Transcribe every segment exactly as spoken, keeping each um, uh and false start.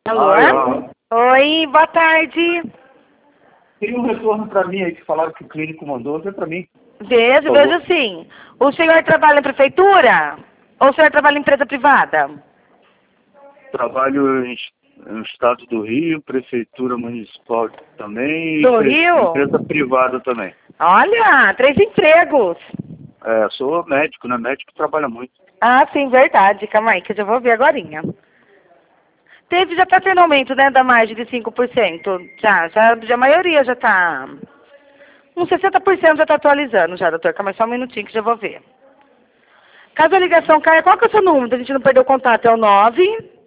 Alô? Alô? Oi, boa tarde. Tem um retorno para mim aí que falaram que o clínico mandou, vê para mim. Vejo, Por vejo favor. sim. O senhor trabalha em prefeitura? Ou o senhor trabalha em empresa privada? Trabalho em, no estado do Rio, prefeitura municipal também Do e pre- Rio? empresa privada também. Olha, três empregos. É, sou médico, né? Médico trabalha muito. Ah, sim, verdade. Calma aí, que eu já vou ver agorinha. Teve, já tá tendo aumento, né, da margem de cinco por cento. Já, já, já a maioria já tá... Uns sessenta por cento já tá atualizando já, doutor. Calma aí, só um minutinho que já vou ver. Caso a ligação caia, qual que é o seu número? A gente não perdeu o contato. É o nove...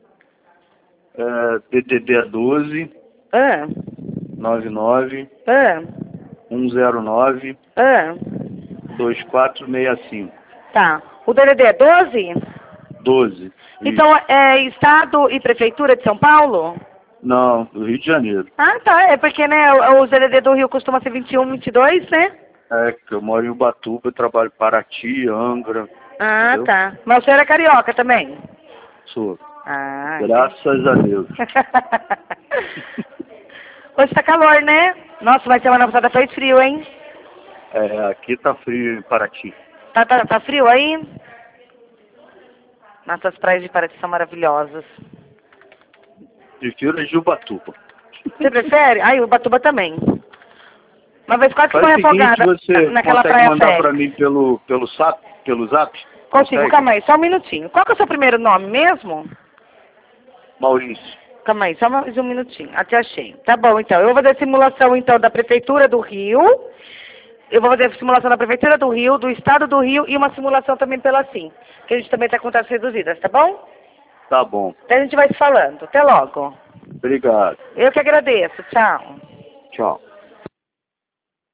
É, D D D doze, Ah, nove nove, ah, um zero nove, ah. dois quatro seis cinco. Tá. O D D D é doze? doze. Então, Isso. é Estado e Prefeitura de São Paulo? Não, do Rio de Janeiro. Ah, tá. É porque, né, o- os D D D do Rio costuma ser vinte e um, vinte e dois, né? É, que eu moro em Ubatuba, eu trabalho em Paraty, Angra, Ah, entendeu? tá. Mas o senhor é carioca também? Sou. Ah, Graças a Deus. Hoje tá calor, né? Nossa, mas semana passada fez frio, hein? É, aqui tá frio em Paraty. Tá, tá, tá frio aí? Nossas praias de Paraty são maravilhosas. Prefiro de Ubatuba. Você prefere? Ai, o Ubatuba também. Uma vez quase que Faz o morri seguinte, afogada você naquela consegue praia mandar Félix. pra mim pelo, pelo zap? Pelo zap? Consigo, Consegue? calma aí, só um minutinho. Qual que é o seu primeiro nome mesmo? Maurício. Calma aí, só mais um minutinho. Até achei. Tá bom, então. Eu vou fazer simulação, então, da Prefeitura do Rio. Eu vou fazer simulação da Prefeitura do Rio, do Estado do Rio e uma simulação também pela Sim. Que a gente também está com taxas reduzidas, tá bom? Tá bom. Então a gente vai se falando. Até logo. Obrigado. Eu que agradeço. Tchau. Tchau.